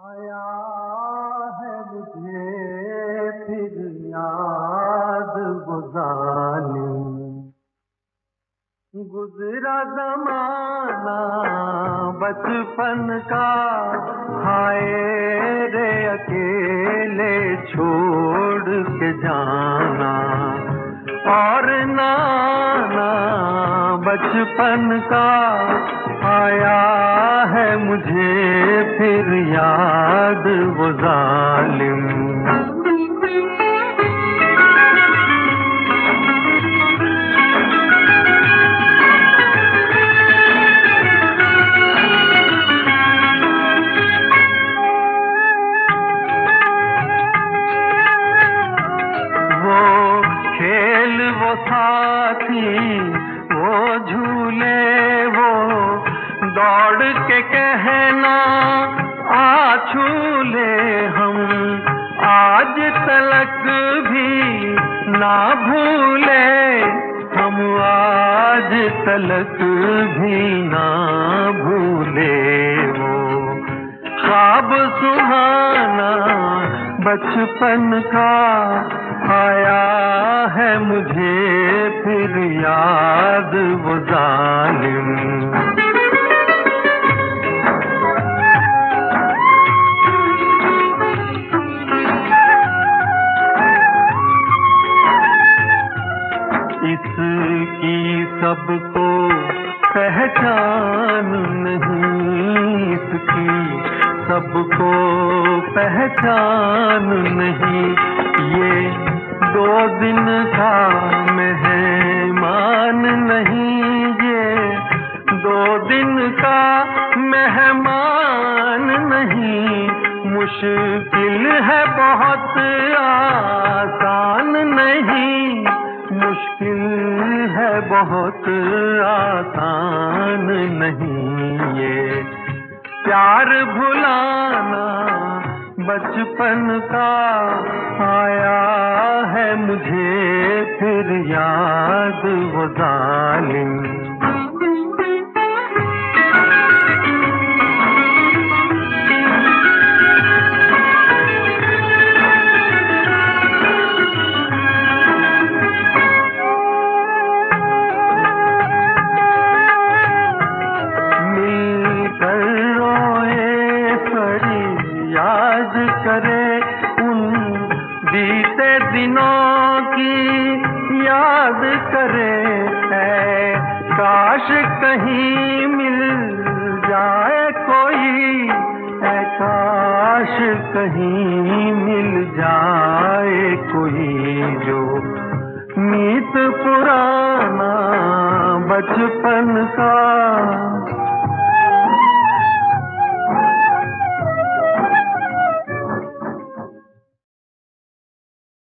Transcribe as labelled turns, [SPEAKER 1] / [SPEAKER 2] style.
[SPEAKER 1] आया है मुझे फिर याद वो जालिम, गुजरा जमाना बचपन का। हाय रे अकेले छोड़ के जाना, और नाना बचपन का आया है मुझे फिर याद वो जालिम। वो साथी वो झूले वो दौड़ के कहना आ झूले, हम आज तलक भी ना भूले, हम आज तलक भी ना भूले। वो ख्वाब सुहाना बचपन का आया है मुझे फिर याद वो जालिम। इसकी सबको पहचान नहीं, इसकी सबको पहचान नहीं। ये 2 दिन का मेहमान नहीं, ये 2 दिन का मेहमान नहीं। मुश्किल है बहुत आसान नहीं, मुश्किल है बहुत आसान नहीं। ये प्यार भुलाना बचपन का आया है मुझे फिर याद वो जालिम। मिलकर रोए फरियाद करे, उन बीते दिनों की याद करे। है काश कहीं मिल जाए कोई, है काश कहीं मिल जाए कोई, जो मीत पुराना बचपन का